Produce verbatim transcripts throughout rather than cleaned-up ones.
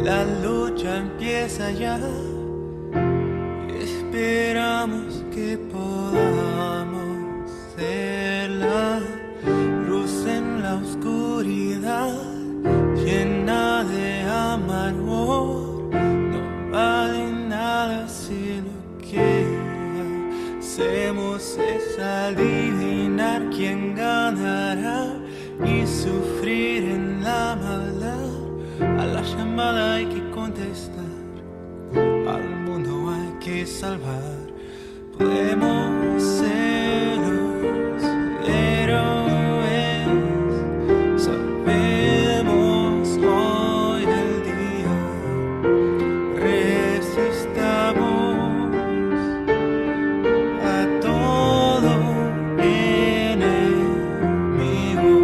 La lucha empieza ya. Esperamos que podamos ser la luz en la oscuridad, llena de amargor. No vale nada si lo que hacemos es adivinar quién ganará y sufrir en la maldad. A la llamada hay que contestar, al mundo hay que salvar. Podemos ser los héroes, salvemos hoy el día, resistamos a todo enemigo.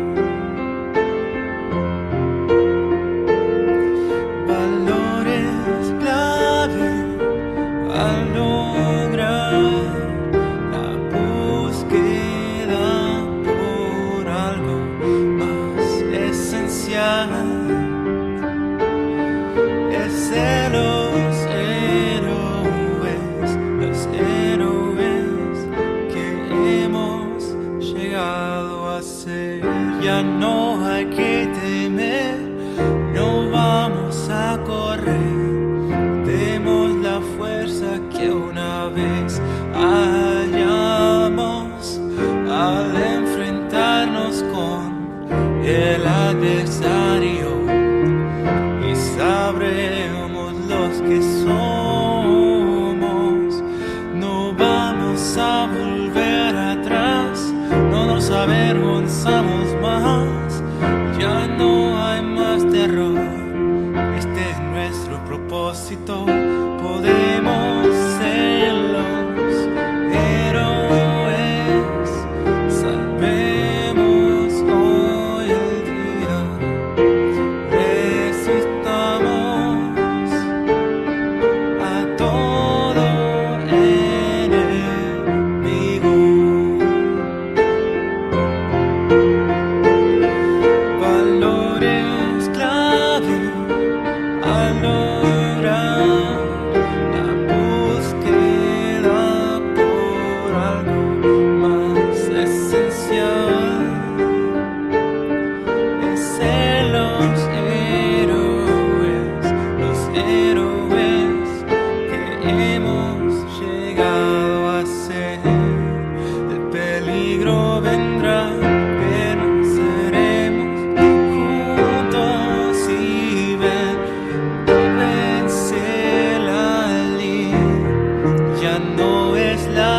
Valores clave al lograr la búsqueda por algo más esencial. Es ser los héroes, los héroes que hemos llegado a ser. Ya no hay que temer, no vamos a correr. Demos la fuerza que una vez hallamos al enfrentarnos con el adversario, y sabremos los que somos. No vamos a volver atrás, no nos avergonzamos más. Ya no hay más terror, este es nuestro propósito. Podemos ser los héroes, salvemos hoy el día, resistamos a todo enemigo. Valores clave al lograr la búsqueda por algo más esencial. Es ser los héroes, los héroes que hemos llegado a ser. El peligro vendrá, pero seremos juntos y ver vencer la línea. Ya no es la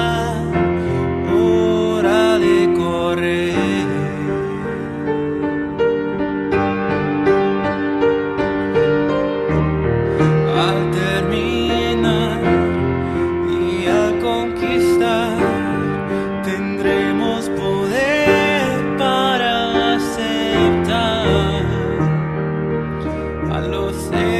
hora de correr. Al terminar y al conquistar, tendremos poder para aceptar a los